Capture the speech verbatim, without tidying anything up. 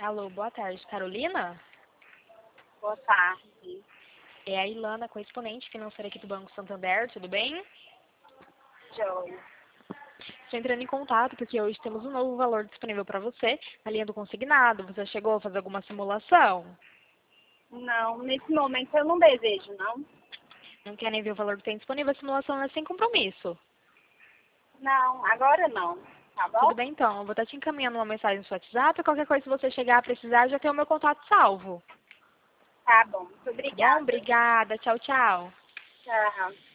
Alô, boa tarde, Carolina? Boa tarde. É a Ilana, correspondente financeira aqui do Banco Santander, tudo bem? Joia. Estou entrando em contato porque hoje temos um novo valor disponível para você na linha do consignado. Você chegou a fazer alguma simulação? Não, nesse momento eu não desejo, não. Não quer nem ver o valor que tem disponível? A simulação é sem compromisso. Não, agora não. Tá bom? Tudo bem então, eu vou estar te encaminhando uma mensagem no seu WhatsApp. Qualquer coisa, se você chegar a precisar, já tem o meu contato salvo. Tá bom. Muito Tá bom? obrigada. Obrigada, tchau, tchau. Tchau.